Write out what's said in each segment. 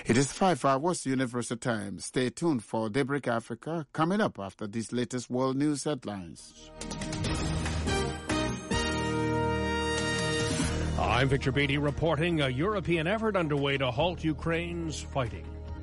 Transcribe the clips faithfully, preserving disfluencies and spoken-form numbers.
It is five hours Universal Time. Stay tuned for Daybreak Africa coming up after these latest world news headlines. I'm Victor Beattie reporting a European effort underway to halt Ukraine's fighting.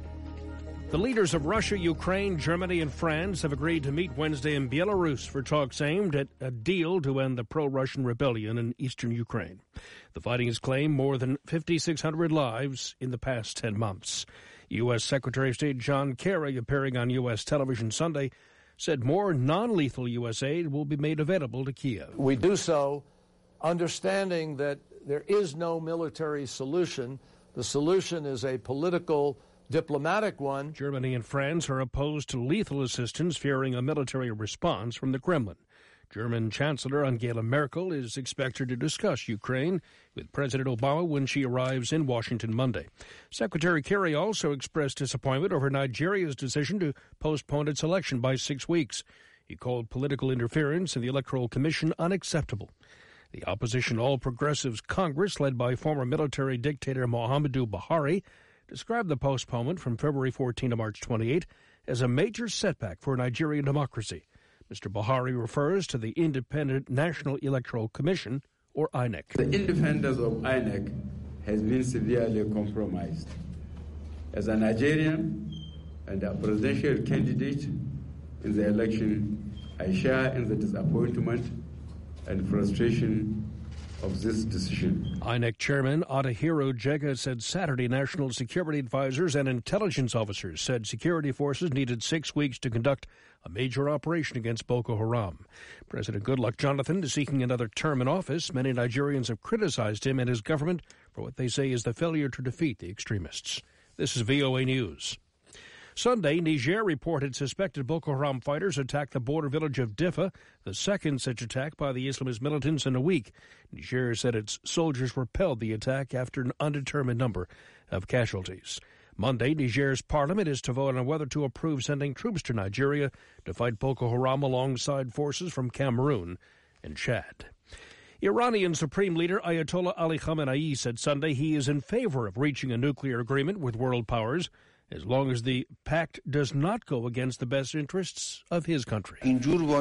The leaders of Russia, Ukraine, Germany, and France have agreed to meet Wednesday in Belarus for talks aimed at a deal to end the pro-Russian rebellion in eastern Ukraine. The fighting has claimed more than five thousand six hundred lives in the past ten months. U S. Secretary of State John Kerry, appearing on U S television Sunday, said more non-lethal U S aid will be made available to Kiev. We do so understanding that there is no military solution. The solution is a political, diplomatic one. Germany and France are opposed to lethal assistance, fearing a military response from the Kremlin. German Chancellor Angela Merkel is expected to discuss Ukraine with President Obama when she arrives in Washington Monday. Secretary Kerry also expressed disappointment over Nigeria's decision to postpone its election by six weeks. He called political interference in the Electoral Commission unacceptable. The opposition All Progressives Congress, led by former military dictator Muhammadu Buhari, described the postponement from February fourteenth to March twenty-eighth as a major setback for Nigerian democracy. Mister Buhari refers to the Independent National Electoral Commission, or I N E C. The independence of I N E C has been severely compromised. As a Nigerian and a presidential candidate in the election, I share in the disappointment and frustration of this decision. I N E C Chairman Adahiro Jega said Saturday national security advisors and intelligence officers said security forces needed six weeks to conduct a major operation against Boko Haram. President Goodluck Jonathan is seeking another term in office. Many Nigerians have criticized him and his government for what they say is the failure to defeat the extremists. This is V O A News. Sunday, Niger reported suspected Boko Haram fighters attacked the border village of Diffa, the second such attack by the Islamist militants in a week. Niger said its soldiers repelled the attack after an undetermined number of casualties. Monday, Niger's parliament is to vote on whether to approve sending troops to Nigeria to fight Boko Haram alongside forces from Cameroon and Chad. Iranian Supreme Leader Ayatollah Ali Khamenei said Sunday he is in favor of reaching a nuclear agreement with world powers, as long as the pact does not go against the best interests of his country. The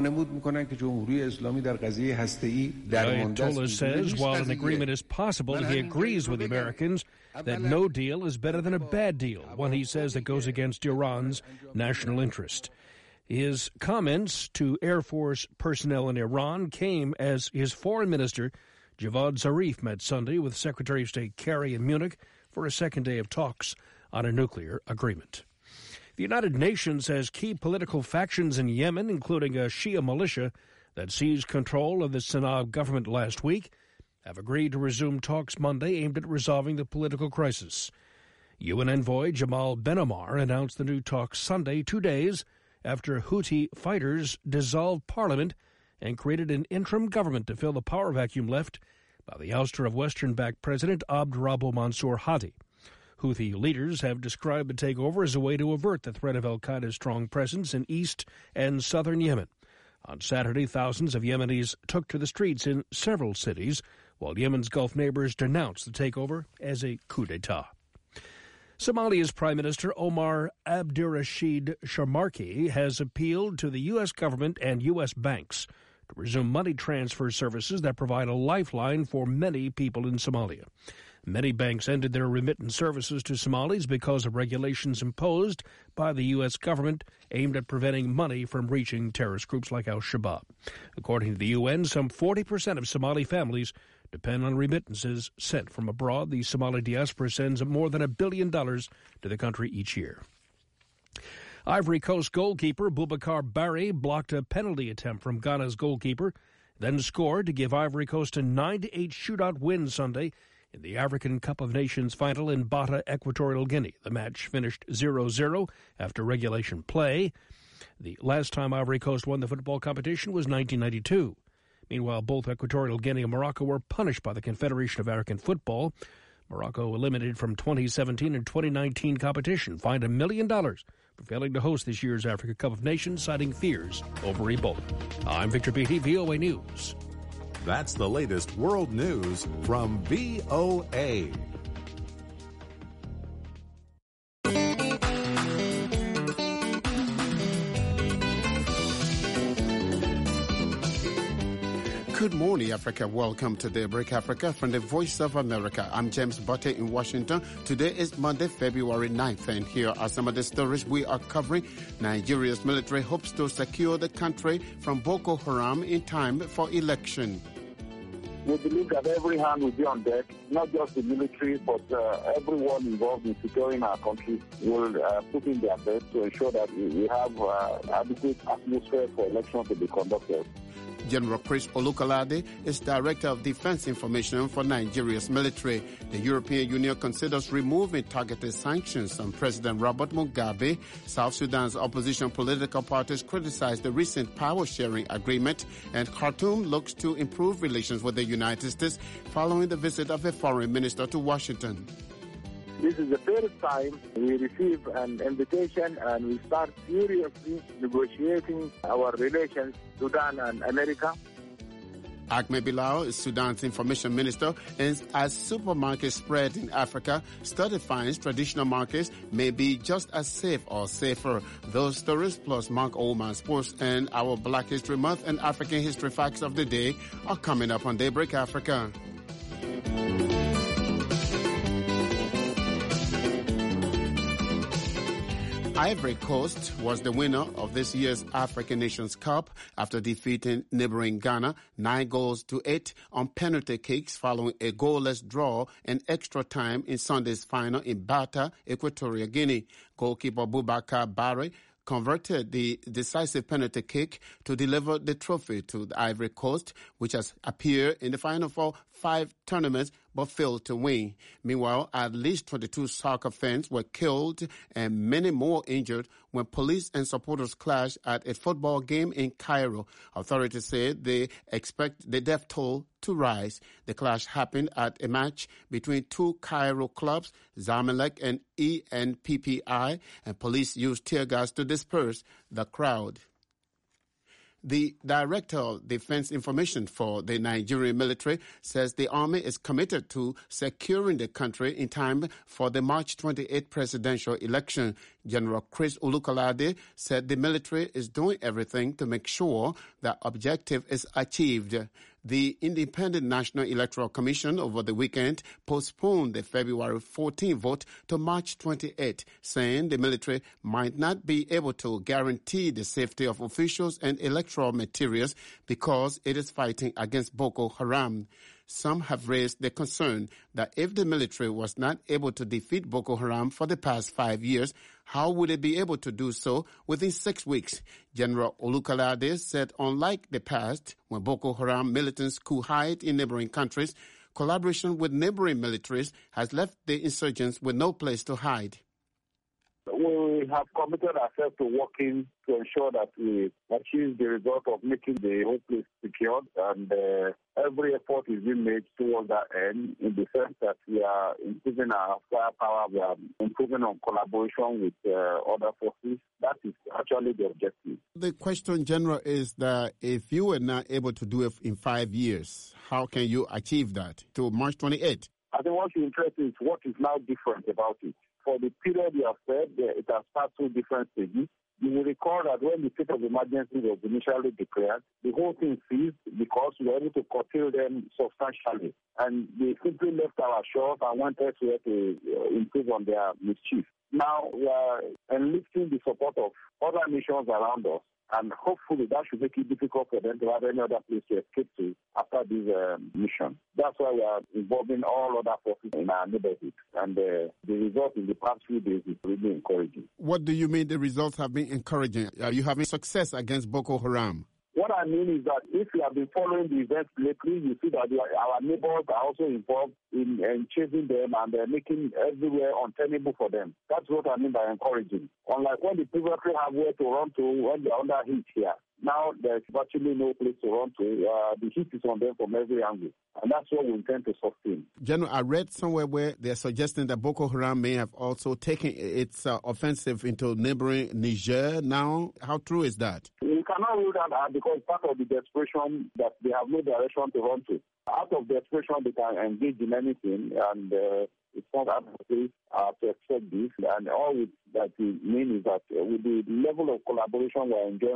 Ayatollah says while an agreement is possible, he agrees with the Americans that no deal is better than a bad deal, one he says that goes against Iran's national interest. His comments to Air Force personnel in Iran came as his foreign minister, Javad Zarif, met Sunday with Secretary of State Kerry in Munich for a second day of talks on a nuclear agreement. The United Nations says key political factions in Yemen, including a Shia militia that seized control of the Sana'a government last week, have agreed to resume talks Monday aimed at resolving the political crisis. U N envoy Jamal Ben-Ammar announced the new talks Sunday, two days after Houthi fighters dissolved parliament and created an interim government to fill the power vacuum left by the ouster of Western-backed President Abd Rabbu Mansour Hadi. Houthi leaders have described the takeover as a way to avert the threat of al-Qaeda's strong presence in east and southern Yemen. On Saturday, thousands of Yemenis took to the streets in several cities, while Yemen's Gulf neighbors denounced the takeover as a coup d'etat. Somalia's Prime Minister Omar Abdirashid Sharmarke has appealed to the U S government and U S banks to resume money transfer services that provide a lifeline for many people in Somalia. Many banks ended their remittance services to Somalis because of regulations imposed by the U S government aimed at preventing money from reaching terrorist groups like al-Shabaab. According to the U N, some forty percent of Somali families depend on remittances sent from abroad. The Somali diaspora sends more than a billion dollars to the country each year. Ivory Coast goalkeeper Boubacar Barry blocked a penalty attempt from Ghana's goalkeeper, then scored to give Ivory Coast a nine to eight shootout win Sunday in the African Cup of Nations final in Bata, Equatorial Guinea. The match finished zero zero after regulation play. The last time Ivory Coast won the football competition was nineteen ninety-two. Meanwhile, both Equatorial Guinea and Morocco were punished by the Confederation of African Football. Morocco, eliminated from twenty seventeen and twenty nineteen competition, fined a million dollars for failing to host this year's Africa Cup of Nations, citing fears over Ebola. I'm Victor Beattie, V O A News. That's the latest world news from V O A. Good morning, Africa. Welcome to Daybreak Africa from the Voice of America. I'm James Butte in Washington. Today is Monday, February ninth, and here are some of the stories we are covering. Nigeria's military hopes to secure the country from Boko Haram in time for election. We believe that every hand will be on deck, not just the military, but uh, everyone involved in securing our country will uh, put in their best to ensure that we have uh, adequate atmosphere for elections to be conducted. General Chris Olukolade is Director of Defense Information for Nigeria's military. The European Union considers removing targeted sanctions on President Robert Mugabe. South Sudan's opposition political parties criticize the recent power-sharing agreement, and Khartoum looks to improve relations with the United States following the visit of a foreign minister to Washington. This is the first time we receive an invitation and we start seriously negotiating our relations, Sudan and America. Ahmed Bilal is Sudan's information minister, and as supermarkets spread in Africa, study finds traditional markets may be just as safe or safer. Those stories plus Mark Oman Sports and our Black History Month and African History Facts of the Day are coming up on Daybreak Africa. Ivory Coast was the winner of this year's African Nations Cup after defeating neighboring Ghana nine goals to eight on penalty kicks following a goalless draw and extra time in Sunday's final in Bata, Equatorial Guinea. Goalkeeper Boubacar Barry converted the decisive penalty kick to deliver the trophy to the Ivory Coast, which has appeared in the final for five tournaments but failed to win. Meanwhile, at least twenty-two soccer fans were killed and many more injured when police and supporters clashed at a football game in Cairo. Authorities say they expect the death toll to rise. The clash happened at a match between two Cairo clubs, Zamalek and E N P P I, and police used tear gas to disperse the crowd. The Director of Defense Information for the Nigerian military says the army is committed to securing the country in time for the March twenty-eighth presidential election. General Chris Olukolade said the military is doing everything to make sure that objective is achieved. The Independent National Electoral Commission over the weekend postponed the February fourteenth vote to March twenty-eighth, saying the military might not be able to guarantee the safety of officials and electoral materials because it is fighting against Boko Haram. Some have raised the concern that if the military was not able to defeat Boko Haram for the past five years, how would it be able to do so within six weeks? General Olukolade said unlike the past, when Boko Haram militants could hide in neighboring countries, collaboration with neighboring militaries has left the insurgents with no place to hide. We have committed ourselves to working to ensure that we achieve the result of making the whole place secured, and uh, every effort is being made towards that end in the sense that we are improving our firepower, we are improving on collaboration with uh, other forces. That is actually the objective. The question, General, is that if you were not able to do it in five years, how can you achieve that to March twenty-eighth? I think what's interesting is what is now different about it. For the period you have said, it has passed through different stages. You will recall that when the state of emergency was initially declared, the whole thing ceased because we were able to curtail them substantially. And they simply left our shores and went elsewhere to uh, improve on their mischief. Now we are enlisting the support of other nations around us, and hopefully that should make it difficult for them to have any other place to escape to after this uh, mission. That's why we are involving all other forces in our neighborhood. And uh, the result in the past few days is really encouraging. What do you mean the results have been encouraging? Are you having success against Boko Haram? What I mean is that if you have been following the events lately, you see that our neighbors are also involved in, in chasing them, and they're making everywhere untenable for them. That's what I mean by encouraging. Unlike when the previously have where to run to when they're under heat here. Now there's virtually no place to run to. Uh, the heat is on them from every angle. And that's what we intend to sustain. General, I read somewhere where they're suggesting that Boko Haram may have also taken its uh, offensive into neighboring Niger now. How true is that? We cannot rule that out because part of the desperation that they have no direction to run to. Out of desperation, they can engage in anything, and uh, it's not appropriate uh, to accept this. And all it, that we mean is that uh, with the level of collaboration we're enjoying with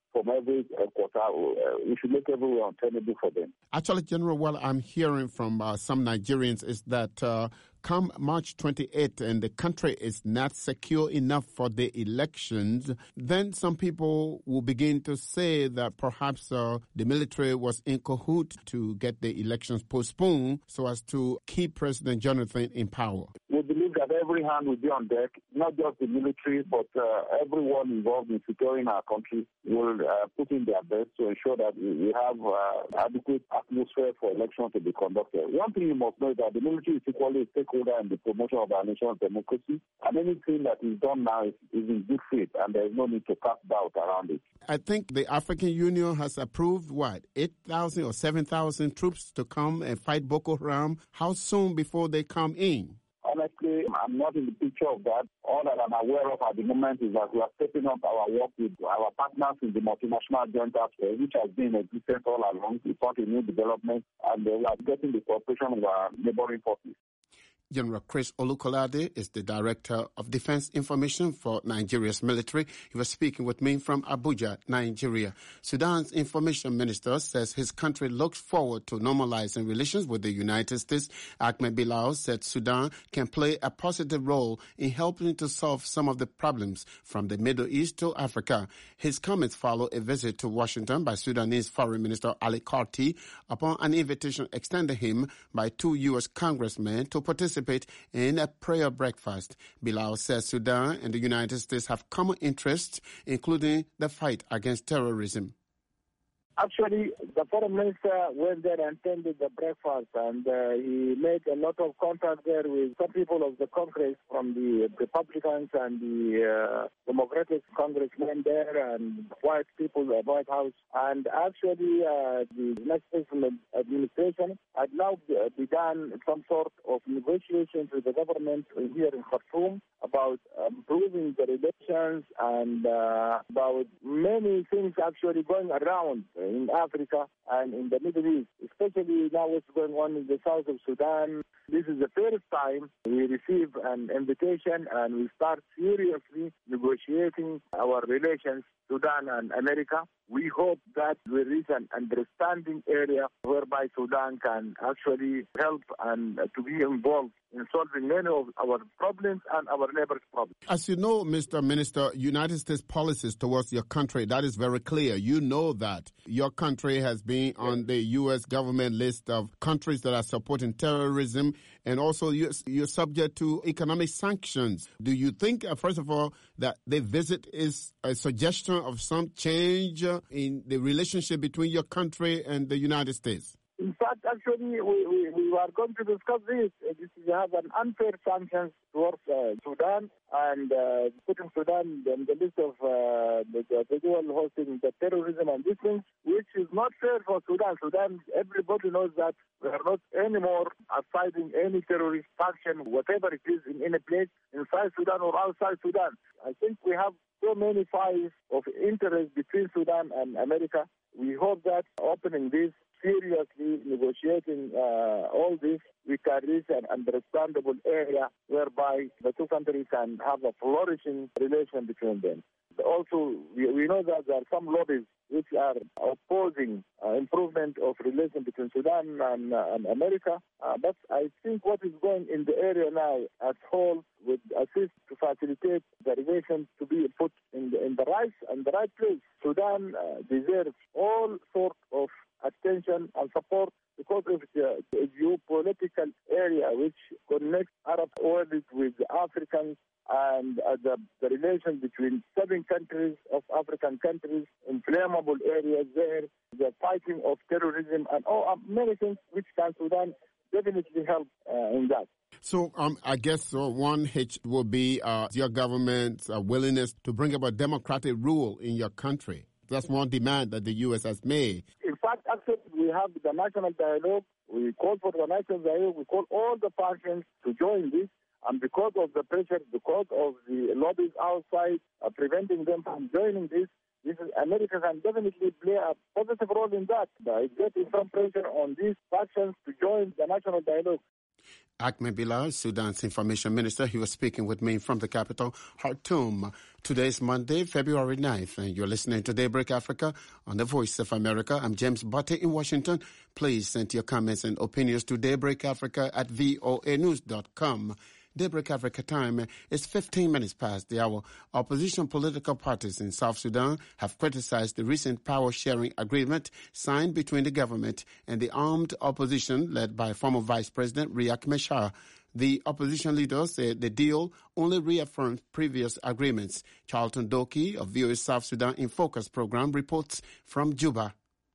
from every uh, quarter. Uh, we should make everyone untenable for them. Actually, General, what I'm hearing from uh, some Nigerians is that uh, come March twenty-eighth and the country is not secure enough for the elections, then some people will begin to say that perhaps uh, the military was in cahoot to get the elections postponed so as to keep President Jonathan in power. We believe that every hand will be on deck, not just the military, but uh, everyone involved in securing our country will uh, put in their best to ensure that we have uh, adequate atmosphere for elections to be conducted. One thing you must know is that the military is equally a stakeholder in the promotion of our nation's democracy, and anything that is done now is, is in good faith, and there is no need to cast doubt around it. I think the African Union has approved, what, eight thousand or seven thousand troops to come and fight Boko Haram. How soon before they come in? Honestly, I'm not in the picture of that. All that I'm aware of at the moment is that we are stepping up our work with our partners in the multinational joint task force, which has been existent all along. It's not a new development, and we are getting the cooperation of our neighboring forces. General Chris Olukolade is the Director of Defense Information for Nigeria's military. He was speaking with me from Abuja, Nigeria. Sudan's information minister says his country looks forward to normalizing relations with the United States. Ahmed Bilal said Sudan can play a positive role in helping to solve some of the problems from the Middle East to Africa. His comments follow a visit to Washington by Sudanese Foreign Minister Ali Karti upon an invitation extended him by two U S congressmen to participate in a prayer breakfast. Bilal says Sudan and the United States have common interests, including the fight against terrorism. Actually, the foreign minister went there and attended the breakfast, and uh, he made a lot of contact there with some people of the Congress from the Republicans and the uh, Democratic congressmen there and white people, the White House. And actually, uh, the next administration had now begun some sort of negotiations with the government here in Khartoum about improving the relations and uh, about many things actually going around in Africa and in the Middle East, especially now what's going on in the south of Sudan. This is the first time we receive an invitation and we start seriously negotiating our relations, Sudan and America. We hope that we reach an understanding area whereby Sudan can actually help and uh, to be involved in solving many of our problems and our neighbors' problems. As you know, Mister Minister, United States policies towards your country, that is very clear. You know that your country has been on the U S government list of countries that are supporting terrorism, and also you're, you're subject to economic sanctions. Do you think, uh, first of all, that the visit is a suggestion of some change uh, in the relationship between your country and the United States? In fact, actually, we, we, we are going to discuss this. This is have an unfair sanctions towards uh, Sudan and uh, putting Sudan in the list of uh, the, the dual hosting the terrorism and these things, which is not fair for Sudan. Sudan, everybody knows that we are not anymore fighting any terrorist faction, whatever it is, in any place inside Sudan or outside Sudan. I think we have so many files of interest between Sudan and America. We hope that opening this, seriously negotiating uh, all this, we can reach an understandable area whereby the two countries can have a flourishing relation between them. Also, we, we know that there are some lobbies which are opposing uh, improvement of relations between Sudan and, uh, and America. Uh, but I think what is going in the area now as whole would assist to facilitate the relations to be put in the, in the right and the right place. Sudan uh, deserves all sorts of attention and support because of the, the geopolitical area which connects Arab world with Africans and uh, the, the relation between seven countries of African countries, inflammable areas there, the fighting of terrorism, and all uh, many things which can Sudan definitely help uh, in that. So um, I guess uh, one hitch will be uh, your government's uh, willingness to bring about democratic rule in your country. That's one demand that the U S has made. In fact, actually, we have the national dialogue. We call for the national dialogue. We call all the factions to join this. And because of the pressure, because of the lobbies outside uh, preventing them from joining this, this is, America can definitely play a positive role in that by getting some pressure on these factions to join the national dialogue. Ahmed Bilal, Sudan's information minister, he was speaking with me from the capital, Khartoum. Today is Monday, February ninth, and you're listening to Daybreak Africa on the Voice of America. I'm James Butte in Washington. Please send your comments and opinions to daybreakafrica at voa news dot com. Daybreak Africa time is fifteen minutes past the hour. Opposition political parties in South Sudan have criticized the recent power-sharing agreement signed between the government and the armed opposition led by former Vice President Riek Machar. The opposition leaders say the deal only reaffirms previous agreements. Charlton Doki of V O A's South Sudan in Focus program reports from Juba.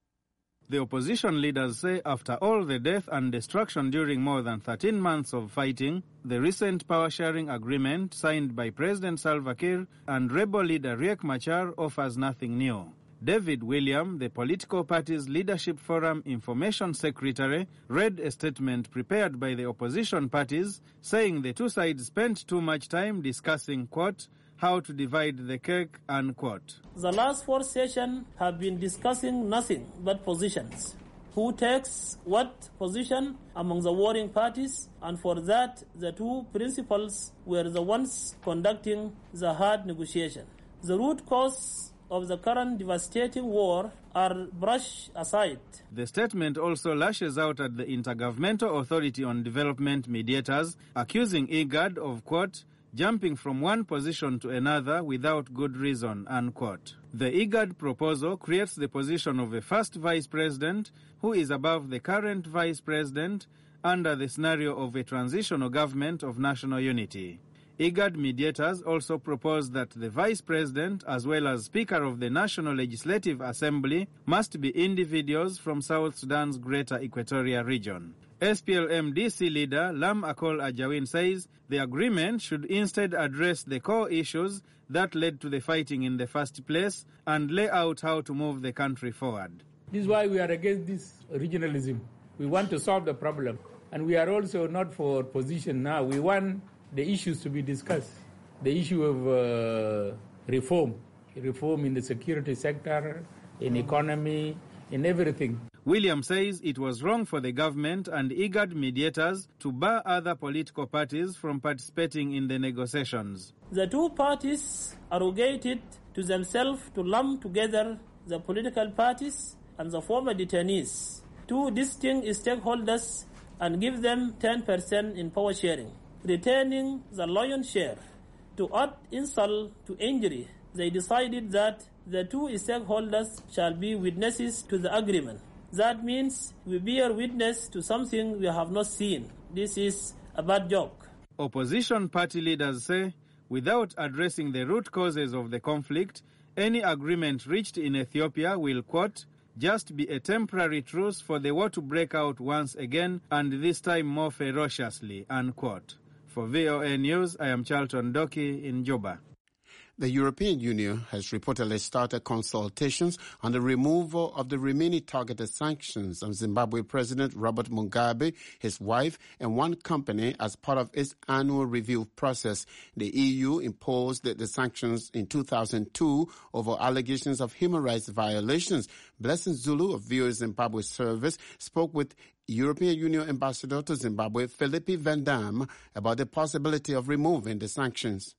The opposition leaders say after all the death and destruction during more than thirteen months of fighting, the recent power-sharing agreement signed by President Salva Kiir and rebel leader Riek Machar offers nothing new. David William, the political party's Leadership Forum Information Secretary, read a statement prepared by the opposition parties saying the two sides spent too much time discussing, quote, how to divide the cake, unquote. The last four sessions have been discussing nothing but positions. Who takes what position among the warring parties, and for that the two principals were the ones conducting the hard negotiation. The root cause of the current devastating war are brushed aside. The statement also lashes out at the Intergovernmental Authority on Development mediators, accusing IGAD of, quote, jumping from one position to another without good reason, unquote. The IGAD proposal creates the position of a first vice president who is above the current vice president under the scenario of a transitional government of national unity. IGAD mediators also propose that the vice president, as well as Speaker of the National Legislative Assembly, must be individuals from South Sudan's Greater Equatoria Region. S P L M D C leader Lam Akol Ajawin says the agreement should instead address the core issues that led to the fighting in the first place and lay out how to move the country forward. This is why we are against this regionalism. We want to solve the problem. And we are also not for position now. We want the issues to be discussed. The issue of uh, reform, reform in the security sector, in economy, in everything. William says it was wrong for the government and IGAD mediators to bar other political parties from participating in the negotiations. The two parties arrogated to themselves to lump together the political parties and the former detainees, two distinct stakeholders, and give them ten percent in power sharing, retaining the lion's share. To add insult to injury, they decided that the two stakeholders shall be witnesses to the agreement. That means we bear witness to something we have not seen. This is a bad joke. Opposition party leaders say, without addressing the root causes of the conflict, any agreement reached in Ethiopia will, quote, just be a temporary truce for the war to break out once again, and this time more ferociously, unquote. For V O A News, I am Charlton Doki in Juba. The European Union has reportedly started consultations on the removal of the remaining targeted sanctions on Zimbabwe President Robert Mugabe, his wife, and one company as part of its annual review process. The E U imposed the, the sanctions in two thousand two over allegations of human rights violations. Blessing Zulu of V O A Zimbabwe Service spoke with European Union Ambassador to Zimbabwe, Philippe Van Dam, about the possibility of removing the sanctions.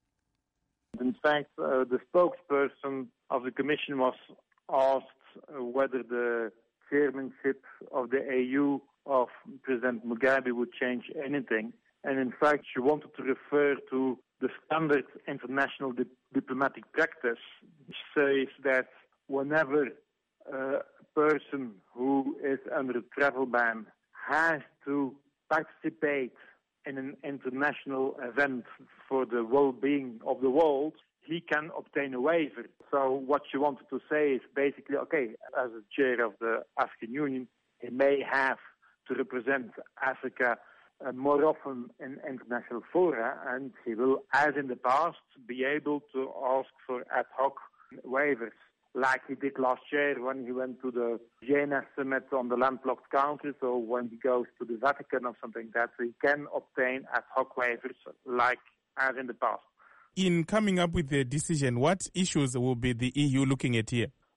In fact, uh, the spokesperson of the Commission was asked uh, whether the chairmanship of the E U of President Mugabe would change anything. And in fact, she wanted to refer to the standard international di- diplomatic practice, which says that whenever uh, a person who is under a travel ban has to participate in an international event for the well-being of the world, he can obtain a waiver. So what she wanted to say is basically, okay, as a chair of the African Union, he may have to represent Africa uh, more often in international fora, and he will, as in the past, be able to ask for ad hoc waivers, like he did last year when he went to the Vienna summit on the landlocked countries, or when he goes to the Vatican or something, that he can obtain ad hoc waivers like as in the past. In coming up with the decision, what issues will be the E U looking at here?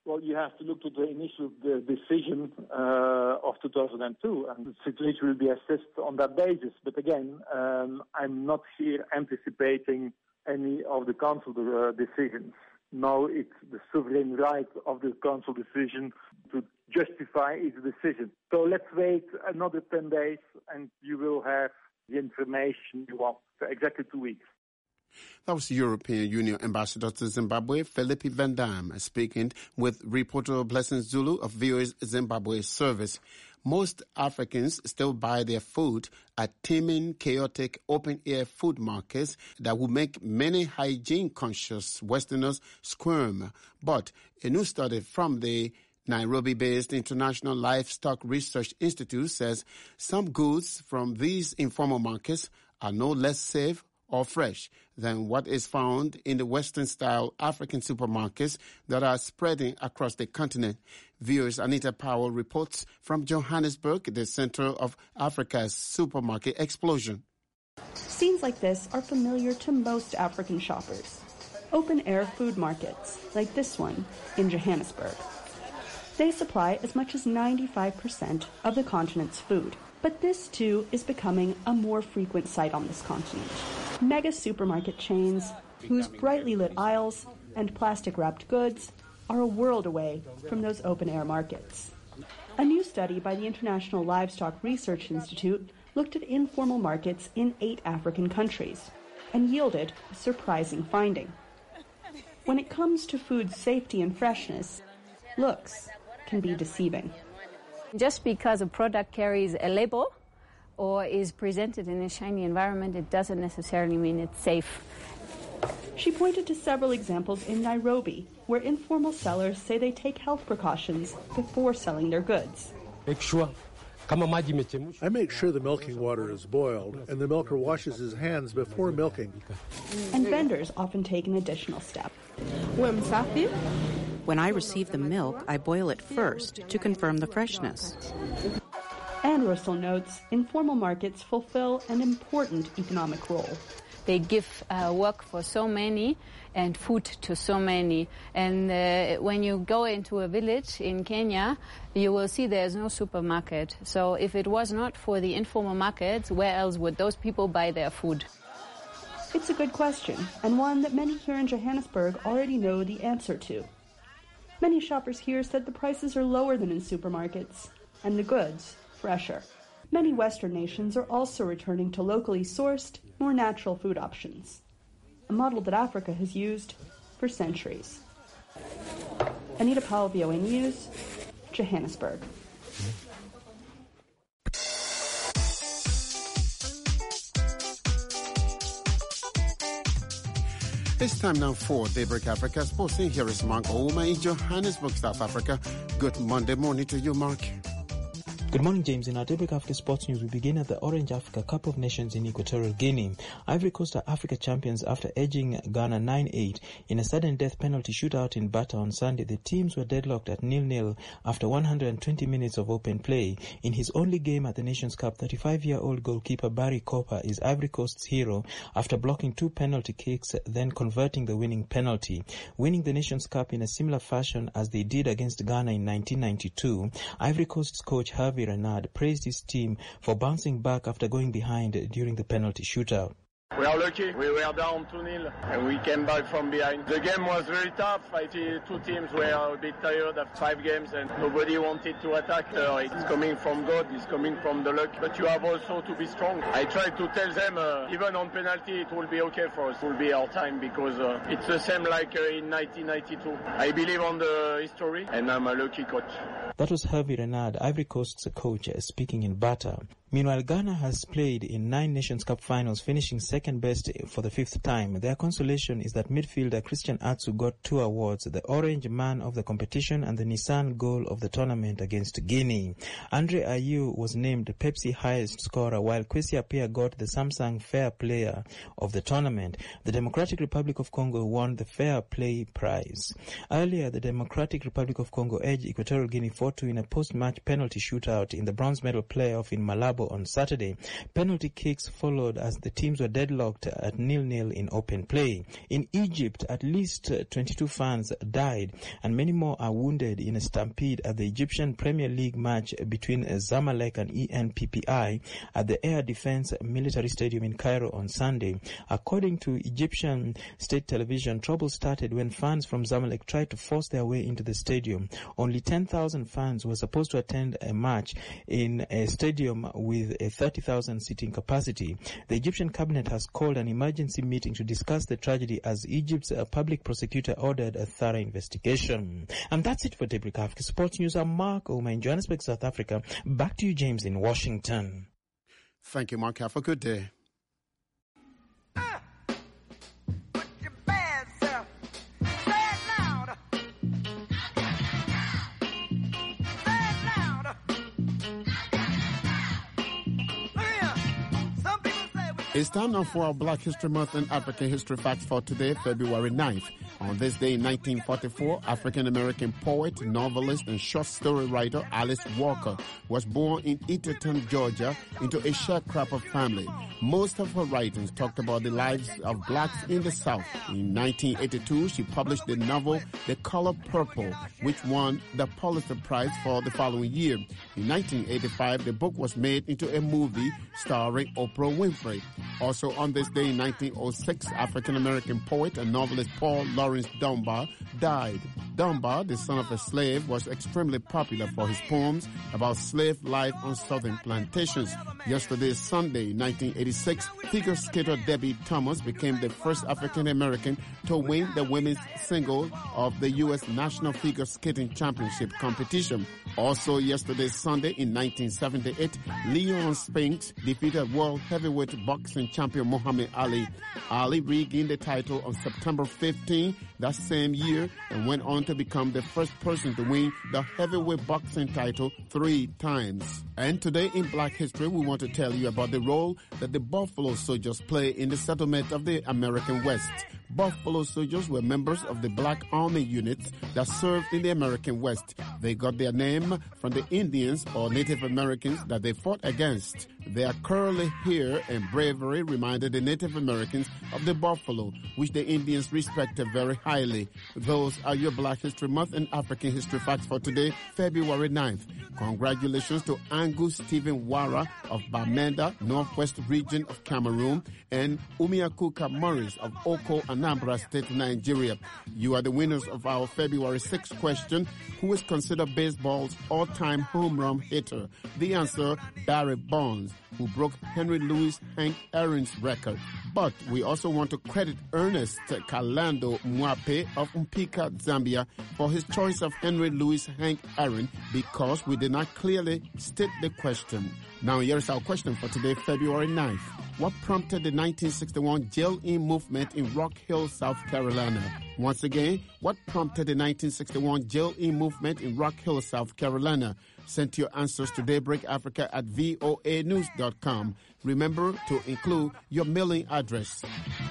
Well, you have to look to the initial the decision uh, of two thousand two, and the situation will be assessed on that basis. But again, um, I'm not here anticipating any of the Council uh, decisions. No, it's the sovereign right of the Council decision to justify its decision. So let's wait another ten days, and you will have the information you want for exactly two weeks. That was European Union Ambassador to Zimbabwe, Philippe Van Dam, speaking with reporter Blessing Zulu of V O A's Zimbabwe service. Most Africans still buy their food at teeming, chaotic, open-air food markets that will make many hygiene-conscious Westerners squirm. But a new study from the Nairobi-based International Livestock Research Institute says some goods from these informal markets are no less safe or fresh than what is found in the Western-style African supermarkets that are spreading across the continent. V O A's Anita Powell reports from Johannesburg, the center of Africa's supermarket explosion. Scenes like this are familiar to most African shoppers. Open-air food markets, like this one in Johannesburg. They supply as much as ninety-five percent of the continent's food. But this, too, is becoming a more frequent sight on this continent. Mega supermarket chains, whose brightly lit aisles and plastic-wrapped goods are a world away from those open-air markets. A new study by the International Livestock Research Institute looked at informal markets in eight African countries and yielded a surprising finding. When it comes to food safety and freshness, looks can be deceiving. Just because a product carries a label or is presented in a shiny environment, it doesn't necessarily mean it's safe. She pointed to several examples in Nairobi, where informal sellers say they take health precautions before selling their goods. Make sure. I make sure the milking water is boiled and the milker washes his hands before milking. And vendors often take an additional step. When I receive the milk, I boil it first to confirm the freshness. Anne Russell notes informal markets fulfill an important economic role. They give uh, work for so many and food to so many. And uh, when you go into a village in Kenya, you will see there's no supermarket. So if it was not for the informal markets, where else would those people buy their food? It's a good question, and one that many here in Johannesburg already know the answer to. Many shoppers here said the prices are lower than in supermarkets, and the goods fresher. Many Western nations are also returning to locally sourced, more natural food options, a model that Africa has used for centuries. Anita Powell, V O A News, Johannesburg. It's time now for Daybreak Africa Sports. Here is Mark Ouma in Johannesburg, South Africa. Good Monday morning to you, Mark. Good morning, James. In our Daybreak Africa Sports News, we begin at the Orange Africa Cup of Nations in Equatorial Guinea. Ivory Coast are Africa champions after edging Ghana nine eight in a sudden death penalty shootout in Bata on Sunday. The teams were deadlocked at nil nil after one hundred twenty minutes of open play. In his only game at the Nations Cup, thirty-five-year-old goalkeeper Barry Copper is Ivory Coast's hero after blocking two penalty kicks, then converting the winning penalty. Winning the Nations Cup in a similar fashion as they did against Ghana in nineteen ninety-two, Ivory Coast's coach Hervé Renard praised his team for bouncing back after going behind during the penalty shootout. We are lucky. We were down two nil and we came back from behind. The game was very tough. I think two teams were a bit tired after five games and nobody wanted to attack. Uh, it's coming from God, it's coming from the luck. But you have also to be strong. I tried to tell them, uh, even on penalty, it will be okay for us. It will be our time because uh, it's the same like uh, in nineteen ninety-two. I believe on the history and I'm a lucky coach. That was Hervé Renard, Ivory Coast's coach, speaking in Bata. Meanwhile, Ghana has played in nine Nations Cup finals, finishing second best for the fifth time. Their consolation is that midfielder Christian Atsu got two awards, the Orange Man of the competition and the Nissan Goal of the tournament against Guinea. Andre Ayew was named Pepsi highest scorer, while Kwesi Appiah got the Samsung Fair Player of the tournament. The Democratic Republic of Congo won the Fair Play prize. Earlier, the Democratic Republic of Congo edged Equatorial Guinea four two in a post-match penalty shootout in the bronze medal playoff in Malabo Gabo on Saturday. Penalty kicks followed as the teams were deadlocked at nil-nil in open play. In Egypt, at least twenty-two fans died and many more are wounded in a stampede at the Egyptian Premier League match between Zamalek and E N P P I at the Air Defense Military Stadium in Cairo on Sunday. According to Egyptian state television, trouble started when fans from Zamalek tried to force their way into the stadium. Only ten thousand fans were supposed to attend a match in a stadium with a thirty thousand seating capacity. The Egyptian cabinet has called an emergency meeting to discuss the tragedy as Egypt's uh, public prosecutor ordered a thorough investigation. And that's it for Daybreak Africa Sports News. I'm Mark Oma in Johannesburg, South Africa. Back to you, James, in Washington. Thank you, Mark. Have a good day. It's time now for our Black History Month and African History Facts for today, February ninth. On this day in nineteen forty-four, African-American poet, novelist, and short story writer Alice Walker was born in Eatonton, Georgia, into a sharecropper family. Most of her writings talked about the lives of blacks in the South. In nineteen eighty-two, she published the novel The Color Purple, which won the Pulitzer Prize for the following year. In nineteen eighty-five, the book was made into a movie starring Oprah Winfrey. Also on this day in nineteen oh six, African-American poet and novelist Paul Laurence Dunbar died. Dunbar, the son of a slave, was extremely popular for his poems about slave life on southern plantations. Yesterday, Sunday, nineteen eighty-six, figure skater Debbie Thomas became the first African-American to win the women's single of the U S National Figure Skating Championship competition. Also yesterday, Sunday, in nineteen seventy-eight, Leon Spinks defeated world heavyweight boxing champion Muhammad Ali. Ali regained the title on September fifteenth that same year and went on to become the first person to win the heavyweight boxing title three times. And today in Black History, we want to tell you about the role that the Buffalo Soldiers play in the settlement of the American West. Buffalo Soldiers were members of the Black Army units that served in the American West. They got their name from the Indians or Native Americans that they fought against. Their curly hair and bravery reminded the Native Americans of the buffalo, which the Indians respected very highly. Those are your Black History Month and African History Facts for today, February ninth. Congratulations to Angus Stephen Wara of Bamenda, Northwest Region of Cameroon, and Umiakuka Morris of Oko, Anambra State, Nigeria. You are the winners of our February sixth question. Who is considered baseball's all-time home run hitter? The answer, Barry Bonds, who broke Henry Louis Hank Aaron's record. But we also want to credit Ernest Kalando Mwape of Mpika, Zambia, for his choice of Henry Louis Hank Aaron because we did not clearly state the question. Now here's our question for today, February ninth. What prompted the nineteen sixty-one jail-in movement in Rock Hill, South Carolina? Once again, what prompted the nineteen sixty-one jail-in movement in Rock Hill, South Carolina? Send your answers to Daybreak Africa at voa news dot com. Remember to include your mailing address.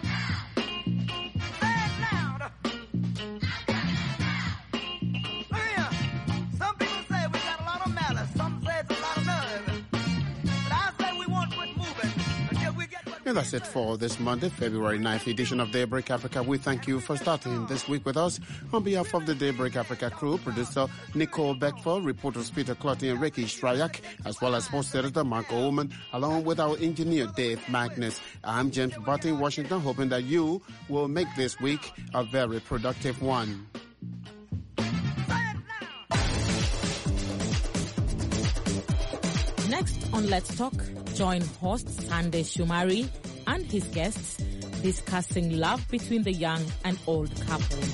And that's it for this Monday, February ninth edition of Daybreak Africa. We thank you for starting this week with us. On behalf of the Daybreak Africa crew, producer Nicole Beckford, reporters Peter Clotty and Ricky Shryak, as well as host editor Mark Oman, along with our engineer Dave Magnus. I'm James Butty in Washington, hoping that you will make this week a very productive one. Next on Let's Talk, join host Sunday Shumari and his guests discussing love between the young and old couples.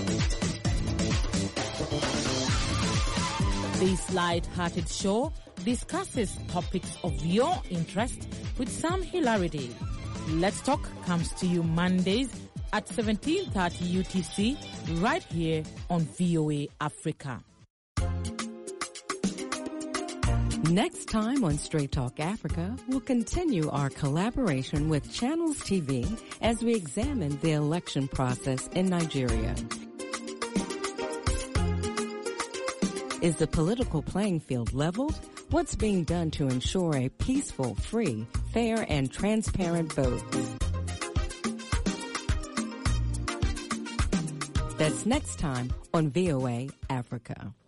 This light-hearted show discusses topics of your interest with some hilarity. Let's Talk comes to you Mondays at seventeen thirty U T C right here on V O A Africa. Next time on Straight Talk Africa, we'll continue our collaboration with Channels T V as we examine the election process in Nigeria. Is the political playing field leveled, What's being done to ensure a peaceful, free, fair, and transparent vote? That's next time on V O A Africa.